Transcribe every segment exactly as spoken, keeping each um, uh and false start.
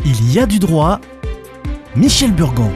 Il y a du droit. Michel Burgon.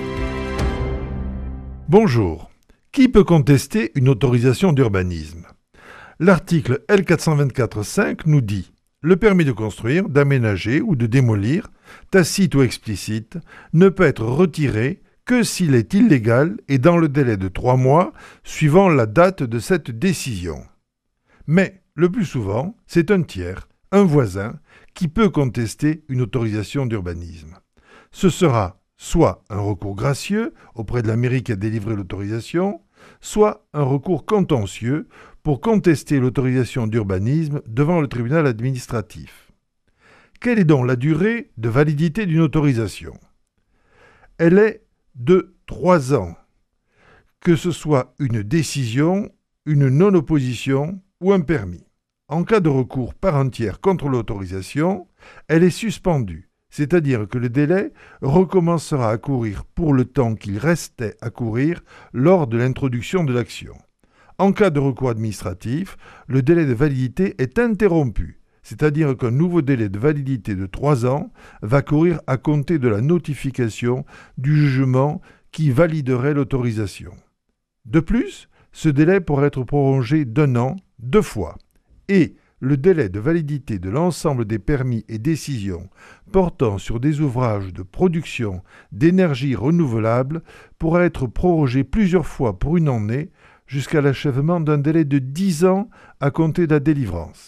Bonjour. Qui peut contester une autorisation d'urbanisme ? L'article L quatre cent vingt-quatre cinq nous dit « Le permis de construire, d'aménager ou de démolir, tacite ou explicite, ne peut être retiré que s'il est illégal et dans le délai de trois mois suivant la date de cette décision. » Mais, le plus souvent, c'est un tiers, un voisin, qui peut contester une autorisation d'urbanisme. Ce sera soit un recours gracieux auprès de la mairie qui a délivré l'autorisation, soit un recours contentieux pour contester l'autorisation d'urbanisme devant le tribunal administratif. Quelle est donc la durée de validité d'une autorisation ? Elle est de trois ans, que ce soit une décision, une non-opposition ou un permis. En cas de recours par un tiers contre l'autorisation, elle est suspendue, c'est-à-dire que le délai recommencera à courir pour le temps qu'il restait à courir lors de l'introduction de l'action. En cas de recours administratif, le délai de validité est interrompu, c'est-à-dire qu'un nouveau délai de validité de trois ans va courir à compter de la notification du jugement qui validerait l'autorisation. De plus, ce délai pourrait être prolongé d'un an, deux fois, et le délai de validité de l'ensemble des permis et décisions portant sur des ouvrages de production d'énergie renouvelable pourra être prorogé plusieurs fois pour une année jusqu'à l'achèvement d'un délai de dix ans à compter de la délivrance.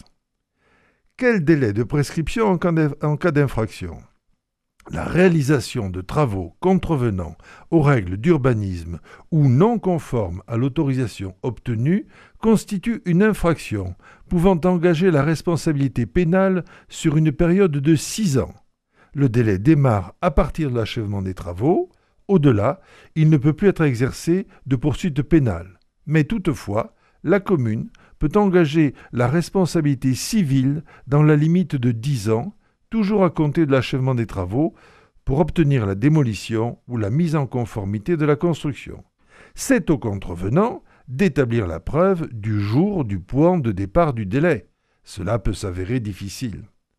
Quel délai de prescription en cas d'infraction ? La réalisation de travaux contrevenant aux règles d'urbanisme ou non conformes à l'autorisation obtenue constitue une infraction pouvant engager la responsabilité pénale sur une période de six ans. Le délai démarre à partir de l'achèvement des travaux. Au-delà, il ne peut plus être exercé de poursuite pénale. Mais toutefois, la commune peut engager la responsabilité civile dans la limite de dix ans, toujours à compter de l'achèvement des travaux, pour obtenir la démolition ou la mise en conformité de la construction. C'est au contrevenant d'établir la preuve du jour du point de départ du délai. Cela peut s'avérer difficile.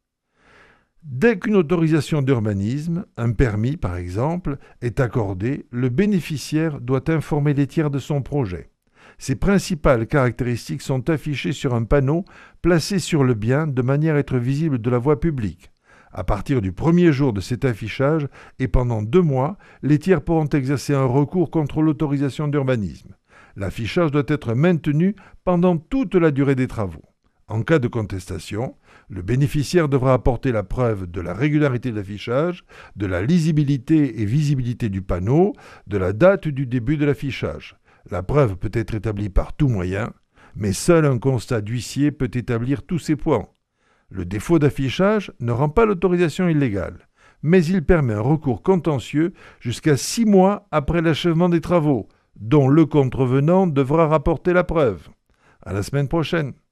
Dès qu'une autorisation d'urbanisme, un permis par exemple, est accordé, le bénéficiaire doit informer les tiers de son projet. Ses principales caractéristiques sont affichées sur un panneau placé sur le bien de manière à être visible de la voie publique. À partir du premier jour de cet affichage et pendant deux mois, les tiers pourront exercer un recours contre l'autorisation d'urbanisme. L'affichage doit être maintenu pendant toute la durée des travaux. En cas de contestation, le bénéficiaire devra apporter la preuve de la régularité de l'affichage, de la lisibilité et visibilité du panneau, de la date du début de l'affichage. La preuve peut être établie par tout moyen, mais seul un constat d'huissier peut établir tous ces points. Le défaut d'affichage ne rend pas l'autorisation illégale, mais il permet un recours contentieux jusqu'à six mois après l'achèvement des travaux, dont le contrevenant devra rapporter la preuve. À la semaine prochaine.